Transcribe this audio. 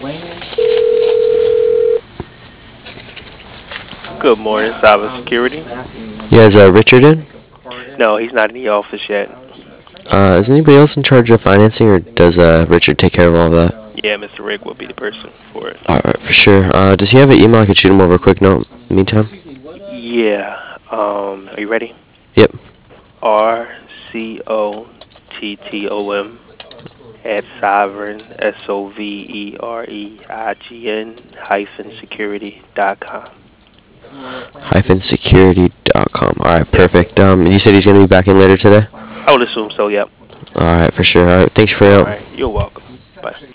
Good morning, Cyber Security. Yeah, is Richard in? No, he's not in the office yet. Is anybody else in charge of financing, or does Richard take care of all that? Yeah, Mr. Rick will be the person for it. Alright, for sure. Does he have an email I could shoot him over a quick note in the meantime? Yeah. Are you ready? Yep. RCOTTOM at sovereign SOVEREIGN hyphen security.com. Security.com. Alright, Yep. perfect. And you said he's going to be back in later today? I would assume so. Yep. Alright, for sure. Alright, thanks for your All help. right. You're welcome. Bye.